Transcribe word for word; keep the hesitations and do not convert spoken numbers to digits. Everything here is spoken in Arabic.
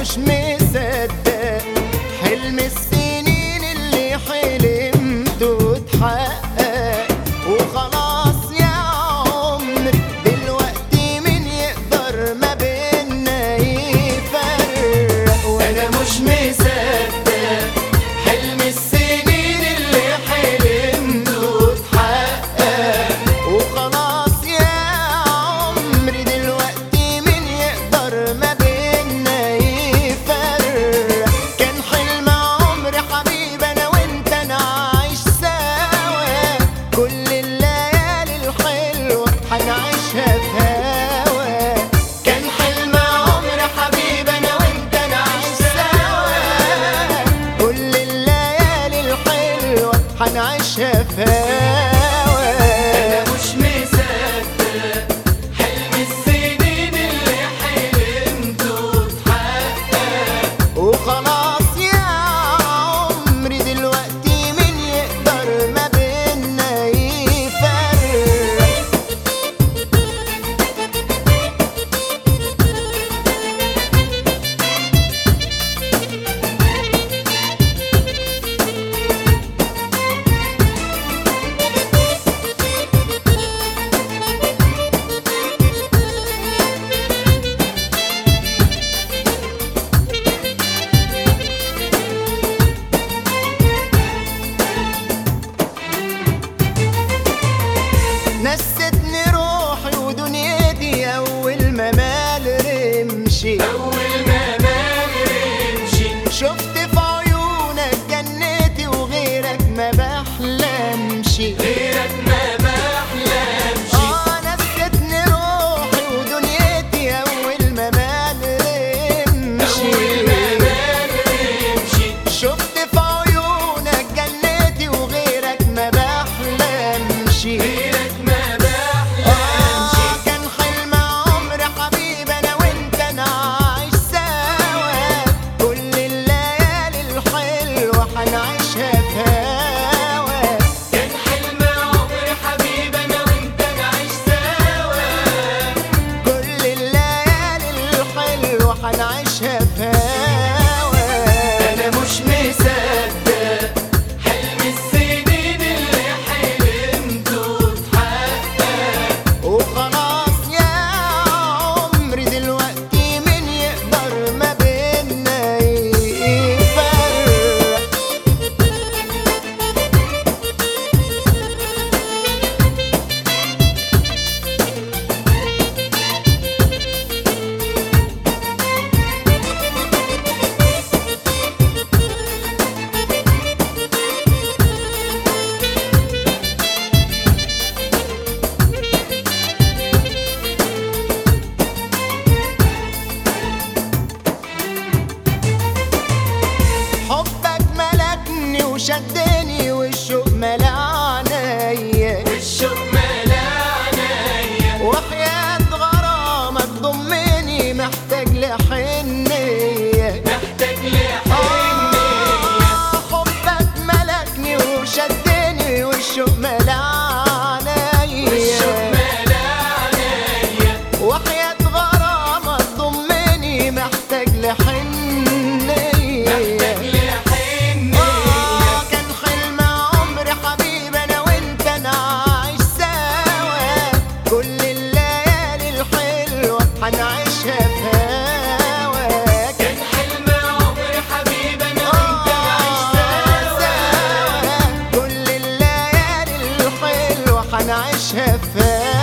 مش مصدق حلم السنين اللي حلمته اتحقق، وخلاص يا عمري دلوقتي مين يقدر ما بينا يفرق. وانا مش مصدق حلم السنين اللي حلمته اتحقق، وخلاص يا عمري دلوقتي مين يقدر ما بينا يفرق. كان حلم عمري حبيبي انا وانت نعيش سوا، كل الليالي الحلوة هنعيشها في هوا. كان حلم عمري حبيبي انا وانت نعيش سوا، كل الليالي الحلوة هنعيشها في هوا. أنا مش مصدق حلم السنين اللي حلمته اتحقق، وخلاص يا عمري دلوقتي مين يقدر ما بينا يفرق. نستني روحي ودنيتي أول ما مال رمشي، أول ما مال رمشي شفت في عيونك جنتي وغيرك ما بحلمش. غيرك ما بحلمش. آه نستني روحي ودنيتي أول ما مال رمشي، أول ما مال رمشي شفت في عيونك جنتي وغيرك ما بحلمش. غيرك ما بحلمش. آه كان حلم عمري حبيبي أنا وأنت نعيش سوا، كل الليالي الحلوة هنعيشها في هوا. كان حلم عمري حبيبي أنا وأنت نعيش سوا، كل الليالي الحلوة هنعيشها في هوا. أنا مش مصدق حلم السنين اللي حلمته اتحقق، وخلاص يا عمري دلوقتي مين يقدر ما بينا يفرق. حبك ملكني وشدني والشوق ملا عينيا، والشوق ملا عينيا، وحياة غرامك ضمني محتاج لحنية. محتاج لحنية. آه حبك ملكني وشدني والشوق ملا عينيا، والشوق ملا عينيا، وحياة غرامك ضمني محتاج لحنية. محتاج لحنية. آه كان حلم عمري حبيبي أنا وأنت نعيش سوا، كل الليالي الحلوة هنعيشها في هوا. كان حلم عمري حبيبي أنا وأنت نعيش سوا، كل الليالي الحلوة هنعيشها في